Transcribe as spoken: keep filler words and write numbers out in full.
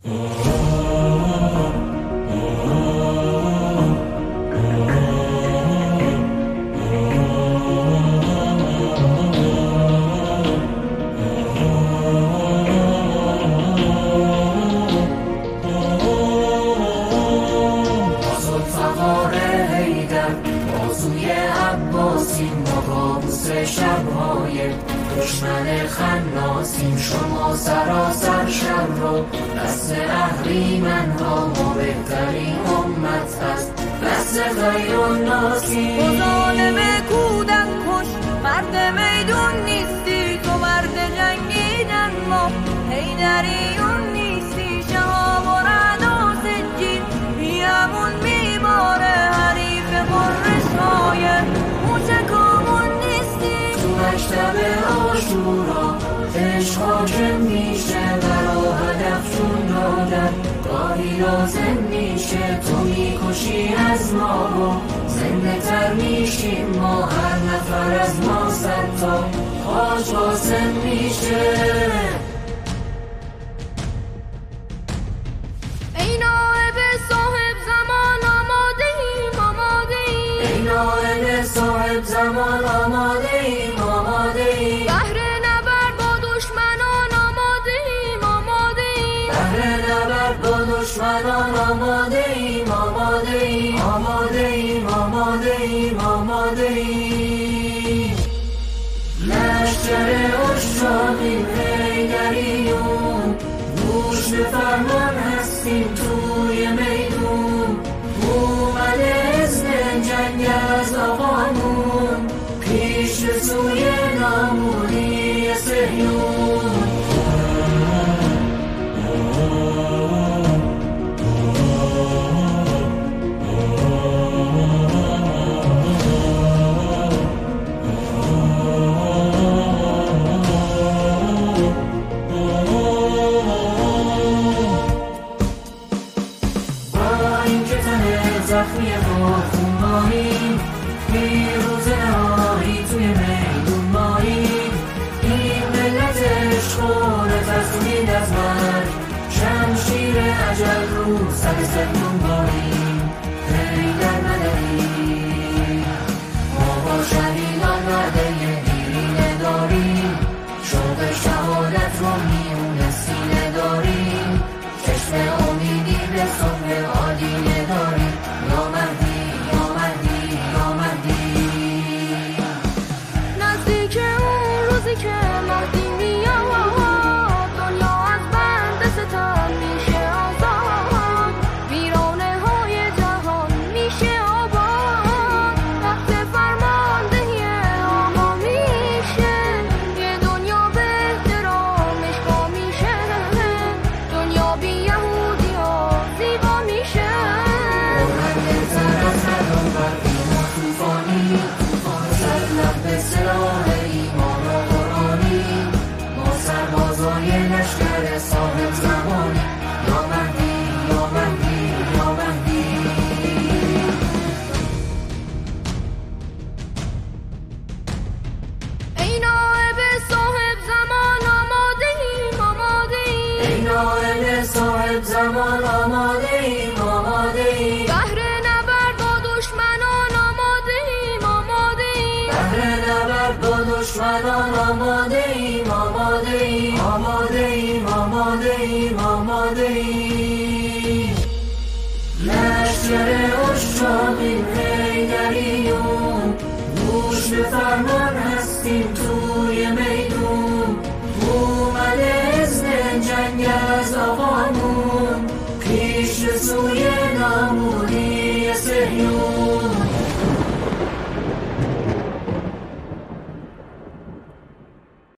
دشمن خناسیم شما سراسر شر رو دست اهریمن ها ما بهترین امت هست دست خیر و ناسی تو ظالم کودک کش مرد میدون نیستی تو مرد جنگیدن ما حیدریون نیستی شهاب و رعد و سجین بیامون میباره حریف قرش های موشکامون نیستی تو مکتب آشورا عشق حاکم میشه برا هدفشون دادن گاهی لازم میشه تو میکشی از ما و زنده تر میشیم ما هر نفر از ما صد تا حاج قاسم میشه ای نائب صاحب زمان آماده ایم آماده ایم ای نائب صاحب زمان آماده ایم آماده ایم بهر نبرد با دشمنان آماده ایم آماده ایم بهر نبرد با دشمنان آماده ایم آماده ایم آماده ایم آماده ایم آماده ایم لشکر اشاقیم حیدریون گوش به فرمان هستیم توی میدون اومده اذن جنگ از آقامون پیش به سوی نامونی صهیون زخمی خودخون ماییم پیروز نهایی توی میدون ماییم این ملت عشق رسید از مرگ شمشیر اجل رو سر سفون باریم حیدر مدنی ما با شهیدان وعده دیرینه داریم شوق شهادت رو میون سینه داریم چشم امیدی به صبح آدینه داریم یا مهدی یا مهدی یا مهدی نزدیک اون روزی که مهدی میاد دنیا از بند ستم میشه آزاد ویرانه های جهان میشه آباد وقت فرماندهی آقا میشه یه دنیا به احترامش پا میشه دنیا بی یهودی ها زیبا میشه به سلاح ایمان و قرآنی ما سربازای لشکر صاحب زمانی یا مهدی یا مهدی یا مهدی ای نائب صاحب زمان آماده ایم آماده ایم ای نائب صاحب زمان آماده ایم آماده ایم بهر نبرد با دشمنان آماده ایم آماده ایم بهر نبرد با دشمنان آماده ایم آماده ایم آماده ایم آماده ایم آماده ایم لشکر اشاقیم حیدریون گوش به فرمان هستیم توی میدون اومده اذن جنگ از آقامون پیش به سوی نامونی صهیون